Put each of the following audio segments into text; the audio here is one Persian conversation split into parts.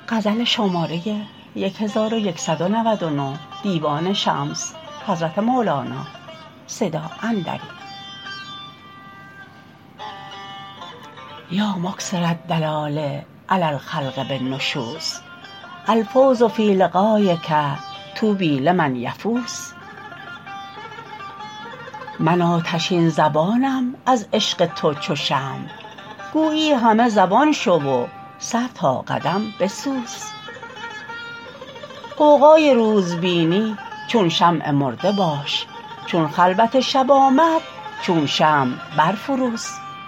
یا مکثر الدلال علی الخلق بالنشوز الفوز فی لقایک طوبی لمن یفوز من آتشین زبانم از عشق تو چو شمع گویی همه زبان شو و سر تا قدم بسوز غوغای روزبینی چون شمع مرده باش چون خلوت شب آمد چون شمع برفروز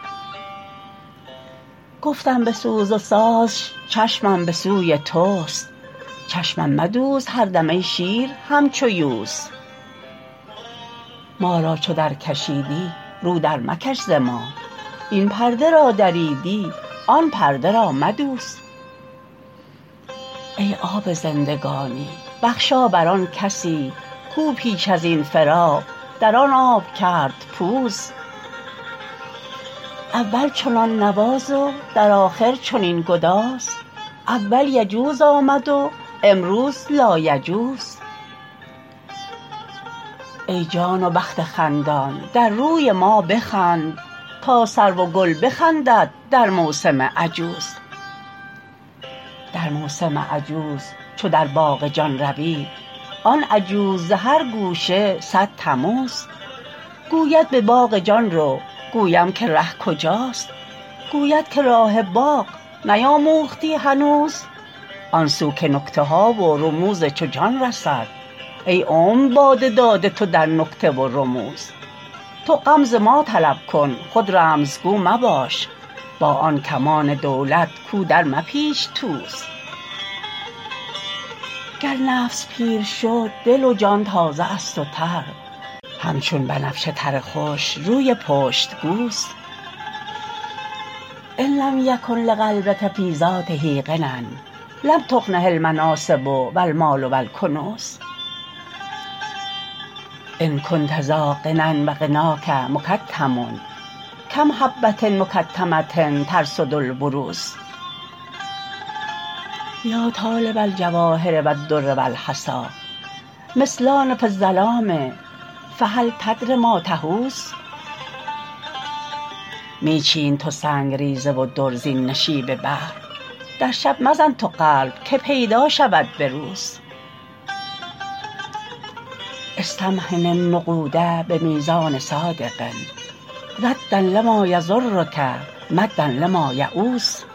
گفتم بسوز و ساز چشمم به سوی توست چشمم مدوز هر دم ای شیر همچو یوز ما را چو درکشیدی رو درمکش ز ما این پرده را دریدی آن پرده را مدوز ای آب زندگانی بخشا بر آن کسی کو پیش از این فراق در آن آب کرد پوز اول چنان نواز و در آخر چنین گداز اول یجوز آمد و امروز لایجوز ای جان و بخت خندان در روی ما بخند تا سرو و گل بخندد در موسم عجوز در موسم عجوز چو در باغ جان روی آن عجوز ز هر گوشه صد تموز گوید به باغ جان رو گویم که ره کجاست گوید که راه باغ نیاموختی هنوز آن سو که نکته ها و رموز چو جان رسد ای عمر باده داده تو در نکته و رموز تو غم ز ما طلب کن خود رمزگو مباش با آن کمان دولت کو در مپیچ توز گر نفس پیر شد دل و جان تازه است و تر همچون بنفشه تر خوش روی پشتگوز ان لم یکن لقلبک فی ذاته غنی لم تغنه المناصب و المال و الکنوز ان کنت ذا غنی و غناک مکتم کم حبه مکتمه ترصد البروز یا طالب الجواهر و الدر و الحصی مثلان فی الظلام فهل تدری ما تحوز می چین تو سنگریزه و در زین نشیب بحر در شب مزن تو قلب که پیدا شود به روز استمحن النقود بمیزان صادق ردا لما یضرک مدا لما یعوز